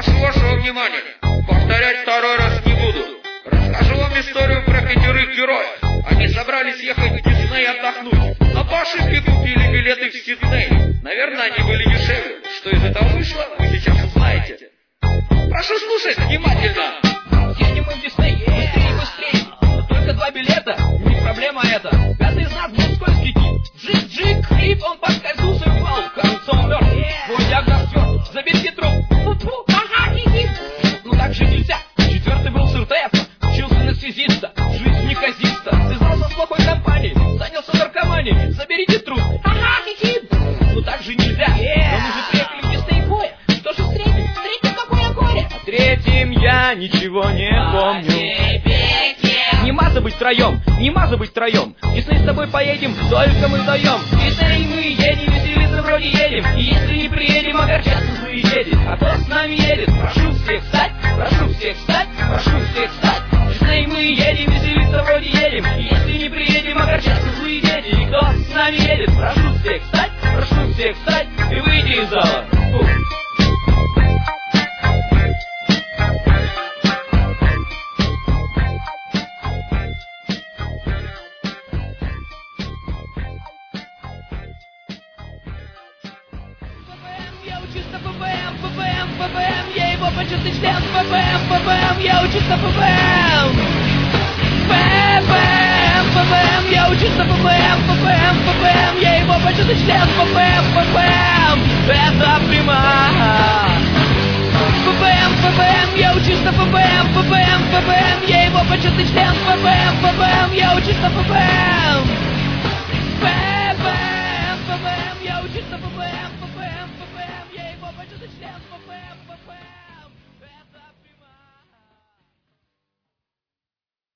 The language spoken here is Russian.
Прошу вашего внимания, повторять второй раз не буду. Расскажу вам историю про 5 героев. Они собрались ехать в Дисней отдохнуть, но по ошибке купили билеты в Сидней. Наверное, они были дешевле. Что из этого вышло, вы сейчас узнаете. Прошу слушать внимательно. Едем мы в Дисней, быстрее и быстрее. Но только 2 билета, не проблема это. 5-й из нас был скользкий тип. Джик-джик, хрип, он поскользнулся и упал. Кажется, он мертв. Твой диагноз тверд, заберите труп. Фу-фу, ага, хи-хи. Ну так же нельзя. 4-й был с РТС, учился на связиста. Жизнь неказиста, связался с плохой компанией, занялся наркоманией. Заберите труп. Ага, хи-хи. Ну так же нельзя. Но мы же приехали в Дисней Боя. Что же с третьим? С третьим какое горе? О третьем я ничего не помню. Не маза быть втроем, не маза быть втроем. Дисней с тобой поедем, только мы вдвоем. Дисней мы едем, веселиться вроде едем. И если не приедем, огорчаться злые едет. А кто с нами едет? Прошу всех встать, прошу всех встать, прошу всех встать. Дисней мы едем, веселиться вроде едем. И если не приедем, огорчаться злые едет. И кто с нами едет? Прошу всех встать, прошу всех встать и выйти из зала. ППМ, я его почетный член. ППМ, я учусь на ППМ. ППМ, я учусь на ППМ, я его почетный член. ППМ, это прямая. ППМ, я учусь на ППМ, я его почетный член. ППМ, я учусь на ППМ.